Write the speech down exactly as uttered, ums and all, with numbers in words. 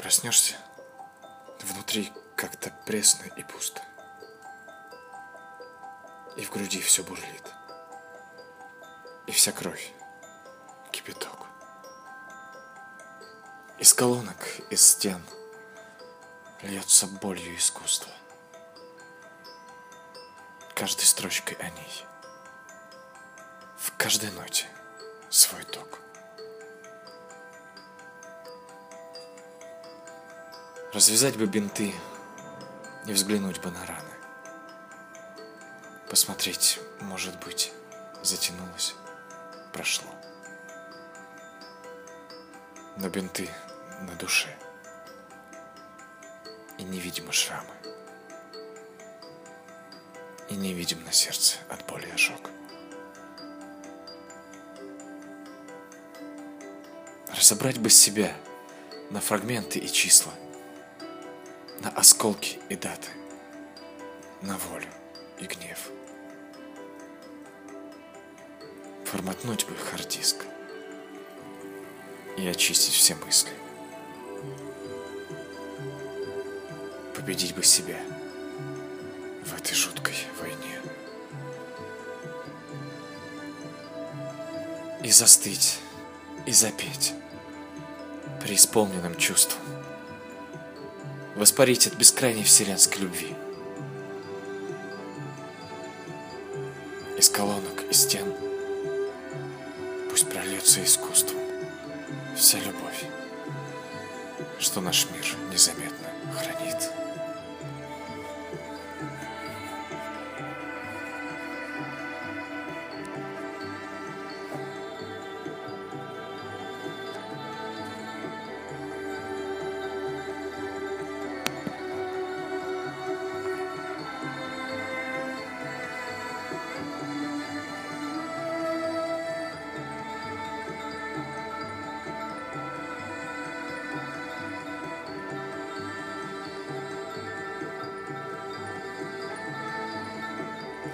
Проснешься, внутри как-то пресно и пусто. И в груди все бурлит. И вся кровь — кипяток. Из колонок, из стен льется болью искусство. Каждой строчкой о ней, в каждой ноте свой ток. Развязать бы бинты, не взглянуть бы на раны. Посмотреть, может быть, затянулось, прошло. Но бинты на душе, и невидимы шрамы, и невидим на сердце от боли ожог. Разобрать бы себя на фрагменты и числа, на осколки и даты, на волю и гнев. Форматнуть бы хард-диск и очистить все мысли. Победить бы себя в этой жуткой войне. И застыть, и запеть преисполненным чувством. Воспарить от бескрайней вселенской любви. Из колонок и стен пусть прольется искусством вся любовь, что наш мир незаметно хранит.